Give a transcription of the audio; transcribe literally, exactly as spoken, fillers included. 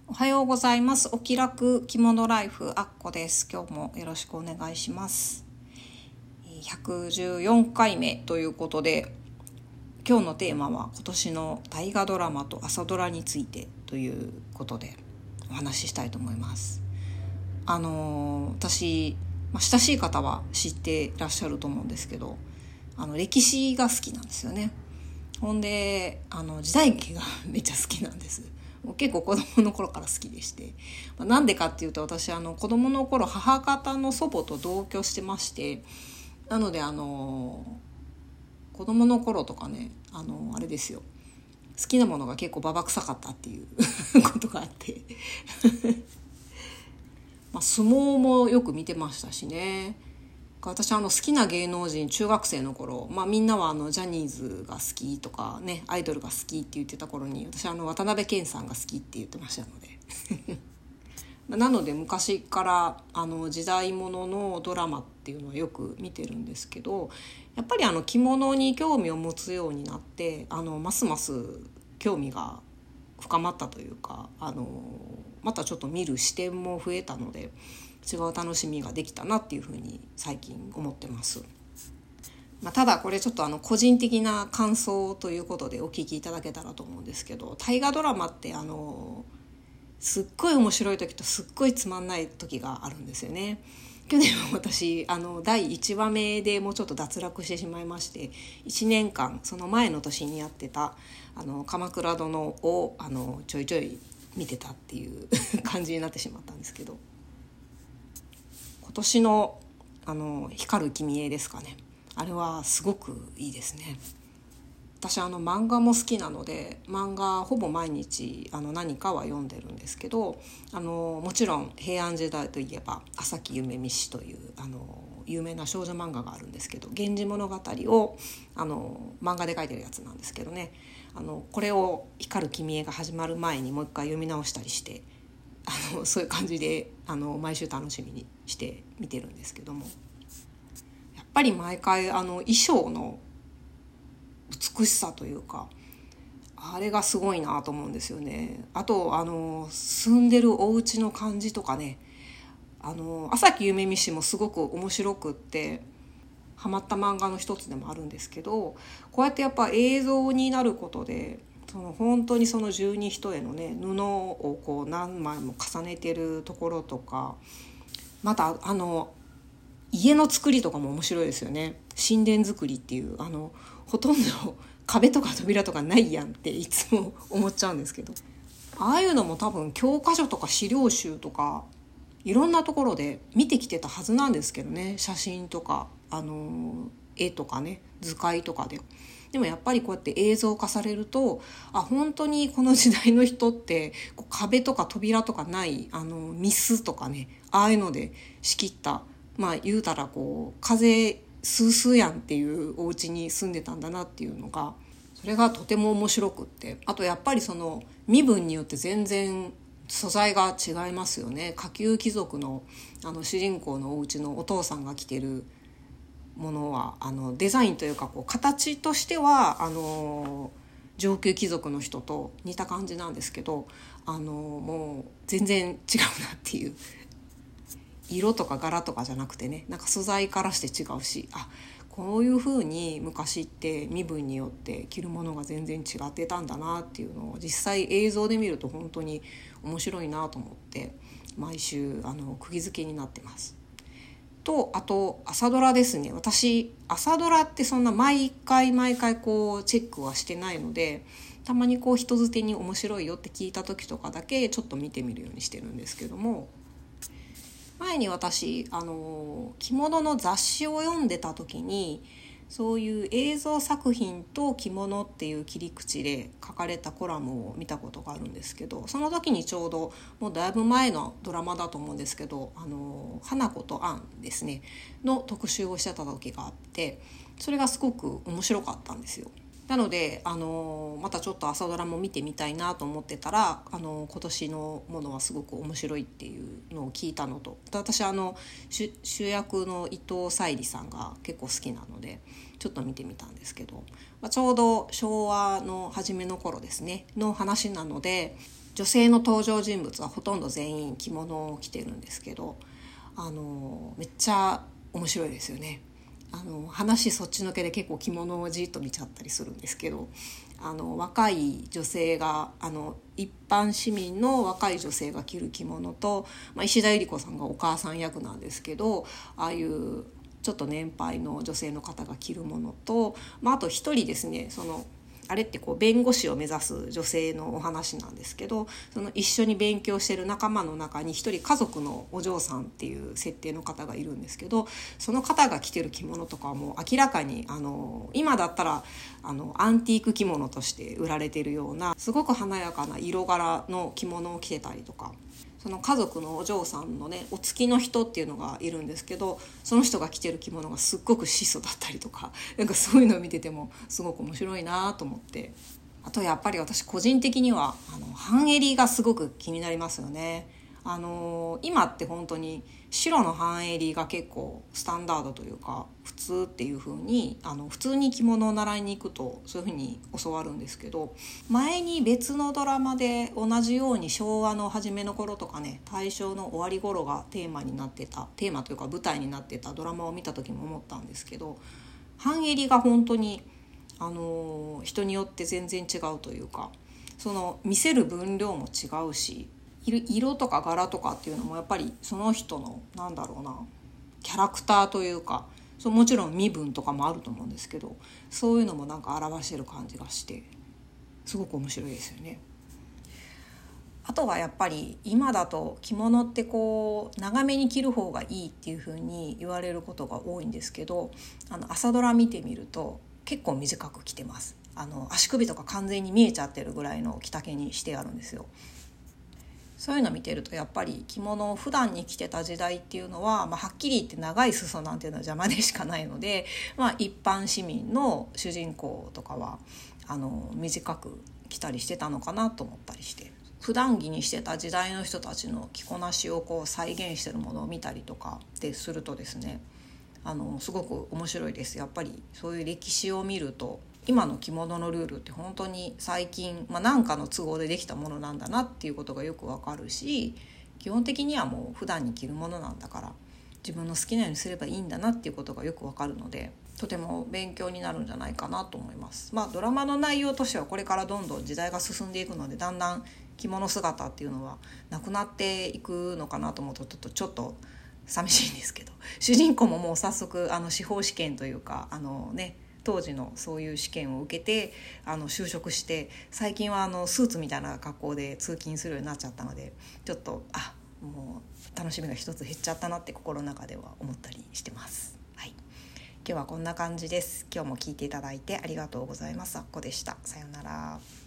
おはようございます。お気楽着物ライフあっこです。今日もよろしくお願いします。ひゃくじゅうよんかいめということで、今日のテーマは今年の大河ドラマと朝ドラについてということでお話ししたいと思います。あの私、まあ、親しい方は知っていらっしゃると思うんですけど、あの歴史が好きなんですよね。ほんであの時代劇がめっちゃ好きなんです。結構子供の頃から好きでして、まあ、なんでかっていうと、私あの子供の頃母方の祖母と同居してまして、なのであの子供の頃とかね、あのあれですよ、好きなものが結構ババ臭かったっていうことがあってまあ相撲もよく見てましたしね。私あの好きな芸能人、中学生の頃、まあ、みんなはあのジャニーズが好きとかね、アイドルが好きって言ってた頃に、私はあの渡辺謙さんが好きって言ってましたのでなので昔からあの時代物のドラマっていうのはよく見てるんですけど、やっぱりあの着物に興味を持つようになって、あのますます興味が深まったというか、あのまたちょっと見る視点も増えたので、違う楽しみができたなっていうふうに最近思ってます。まあ、ただこれちょっとあの個人的な感想ということでお聞きいただけたらと思うんですけど、大河ドラマってあのすっごい面白い時とすっごいつまんない時があるんですよね。去年は私あのだいいちわめでもうちょっと脱落してしまいまして、いちねんかんその前の年にやってたあの鎌倉殿をあのちょいちょい見てたっていう感じになってしまったんですけど、今年のあの光る君へですかね、あれはすごくいいですね。私あの漫画も好きなので、漫画ほぼ毎日あの何かは読んでるんですけど、あのもちろん平安時代といえば朝木夢見氏というあの有名な少女漫画があるんですけど、源氏物語をあの漫画で描いてるやつなんですけどね、あのこれを光る君へが始まる前にもう一回読み直したりして、あのそういう感じであの毎週楽しみにして見てるんですけども、やっぱり毎回あの衣装の美しさというか、あれがすごいなと思うんですよね。あとあの住んでるお家の感じとかね、あの朝木夢見氏もすごく面白くってハマった漫画の一つでもあるんですけど、こうやってやっぱ映像になることで、その本当にその十二単のね布をこう何枚も重ねてるところとか、またあの家の作りとかも面白いですよね。神殿作りっていう、あのほとんど壁とか扉とかないやんっていつも思っちゃうんですけど、ああいうのも多分教科書とか資料集とかいろんなところで見てきてたはずなんですけどね、写真とかあの絵とかね、図解とかで。でもやっぱりこうやって映像化されると、あ、本当にこの時代の人ってこう壁とか扉とかないあのミスとかね、ああいうので仕切った、まあ言うたらこう風スースーやんっていうお家に住んでたんだなっていうのが、それがとても面白くって、あとやっぱりその身分によって全然素材が違いますよね。下級貴族のあの主人公のお家のお父さんが着てるものはあのデザインというかこう形としてはあの上級貴族の人と似た感じなんですけど、あのもう全然違うなっていう、色とか柄とかじゃなくてね、なんか素材からして違うし、あ、こういう風に昔って身分によって着るものが全然違ってたんだなっていうのを実際映像で見ると本当に面白いなと思って、毎週あの釘付けになってます。とあと朝ドラですね。私朝ドラってそんな毎回毎回こうチェックはしてないので、たまにこう人づてに面白いよって聞いた時とかだけちょっと見てみるようにしてるんですけども、前に私あの着物の雑誌を読んでた時に、そういう映像作品と着物っていう切り口で書かれたコラムを見たことがあるんですけど、その時にちょうどもうだいぶ前のドラマだと思うんですけど、あの花子とアンですねの特集をしてた時があって、それがすごく面白かったんですよ。なのであのまたちょっと朝ドラも見てみたいなと思ってたら、あの今年のものはすごく面白いっていうのを聞いたのと、私あの主役の伊藤沙莉さんが結構好きなのでちょっと見てみたんですけど、まあ、ちょうど昭和の初めの頃ですねの話なので、 女性の登場人物はほとんど全員着物を着てるんですけど、あのめっちゃ面白いですよね。あの話そっちのけで結構着物をじっと見ちゃったりするんですけど、あの若い女性があの一般市民の若い女性が着る着物と、まあ、石田ゆり子さんがお母さん役なんですけど、ああいうちょっと年配の女性の方が着るものと、まあ、あと一人ですね、そのあれってこう弁護士を目指す女性のお話なんですけど、その一緒に勉強している仲間の中に一人家族のお嬢さんっていう設定の方がいるんですけど、その方が着てる着物とかはもう明らかにあの今だったらあのアンティーク着物として売られているようなすごく華やかな色柄の着物を着てたりとか、その家族のお嬢さんのねお付きの人っていうのがいるんですけど、その人が着てる着物がすっごく質素だったりとか、なんかそういうのを見ててもすごく面白いなと思って。あとやっぱり私個人的にはあの半襟がすごく気になりますよね。あの今って本当に白の半襟が結構スタンダードというか普通っていう風にあの普通に着物を習いに行くとそういう風に教わるんですけど、前に別のドラマで同じように昭和の初めの頃とかね大正の終わり頃がテーマになってたテーマというか舞台になってたドラマを見た時も思ったんですけど、半襟が本当にあの人によって全然違うというか、その見せる分量も違うし、色とか柄とかっていうのもやっぱりその人のなんだろうなキャラクターというか、そうもちろん身分とかもあると思うんですけど、そういうのもなんか表してる感じがしてすごく面白いですよね。あとはやっぱり今だと着物ってこう長めに着る方がいいっていう風に言われることが多いんですけど、あの朝ドラ見てみると結構短く着てます。あの足首とか完全に見えちゃってるぐらいの着丈にしてあるんですよ。そういうの見てるとやっぱり着物を普段に着てた時代っていうのは、まあ、はっきり言って長い裾なんていうのは邪魔でしかないので、まあ、一般市民の主人公とかはあの短く着たりしてたのかなと思ったりして、普段着にしてた時代の人たちの着こなしをこう再現してるものを見たりとかでするとですね、あのすごく面白いです。やっぱりそういう歴史を見ると今の着物のルールって本当に最近、まあ、何かの都合でできたものなんだなっていうことがよくわかるし、基本的にはもう普段に着るものなんだから自分の好きなようにすればいいんだなっていうことがよくわかるので、とても勉強になるんじゃないかなと思います。まあドラマの内容としてはこれからどんどん時代が進んでいくので、だんだん着物姿っていうのはなくなっていくのかなと思うとちょっと寂しいんですけど、主人公ももう早速あの司法試験というかあのね当時のそういう試験を受けてあの就職して、最近はあのスーツみたいな格好で通勤するようになっちゃったので、ちょっとあもう楽しみが一つ減っちゃったなって心の中では思ったりしてます。はい、今日はこんな感じです。今日も聞いていただいてありがとうございます。あっこでした。さようなら。